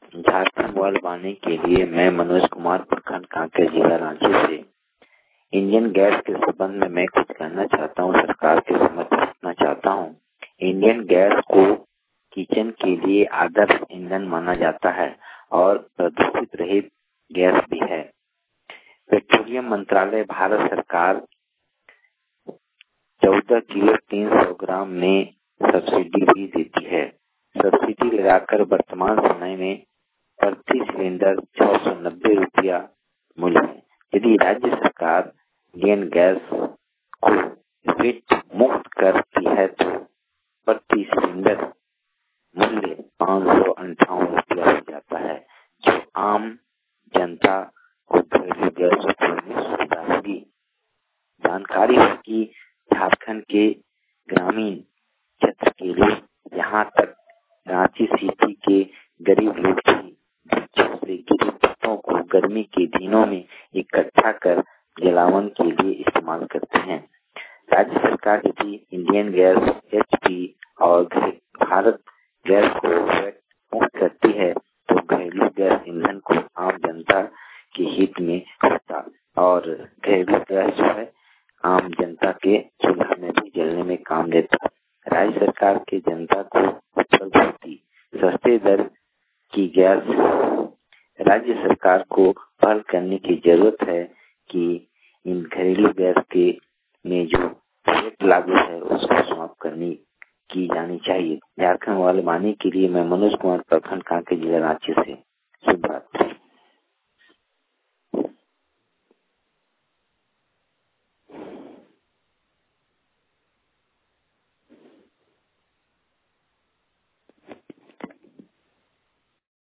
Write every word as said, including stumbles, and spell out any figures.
Jharkhand mobile पाने के लिए मैं मनोज कुमार, प्रखंड कांकेर, जिला रांची से इंडियन गैस के संबंध में मैं कुछ कहना चाहता हूँ, सरकार के समक्ष रखना चाहता हूँ। इंडियन गैस को किचन के लिए आदर्श ईंधन माना जाता है और प्रदूषित रहित गैस भी है। पेट्रोलियम मंत्रालय भारत सरकार चौदह किलो तीन सौ ग्राम में सब्सिडी भी देती है। सब्सिडी लगाकर वर्तमान समय में प्रति सिलेंडर छह सौ नब्बे रुपया मूल्य है। यदि राज्य सरकार इंडियन गैस को वैट मुक्त करती है तो प्रति सिलेंडर मूल्य पाँच सौ अंठावन रुपया हो जाता है, जो आम जनता को घरेलू गैस उपयोग में सुविधा होगी। जानकारी है कि झारखंड के ग्रामीण क्षेत्र के लोग यहाँ तक रांची सिटी के गरीब लोग भी वृक्षों से गिरे पत्तों को गर्मी के दिनों में इकट्ठा कर जलावन के लिए इस्तेमाल करते हैं। राज्य सरकार यदि इंडियन गैस, एचपी और भारत गैस को वैट मुक्त करती है तो घरेलू गैस ईंधन को आम जनता के हित में होता और घरेलू गैस जो है आम जनता के चूल्हा में भी जलने में काम देता। राज्य सरकार के जनता को उपलब्ध होती सस्ते दर की गैस। राज्य सरकार को पहल करने की जरूरत है कि इन घरेलू गैस के में जो रेट लागू है उसको समाप्त करनी की जानी चाहिए। झारखंड वाले मानी के लिए मैं मनोज कुमार, प्रखंड कांकेर, जिला रांची से शुभ रात्रि।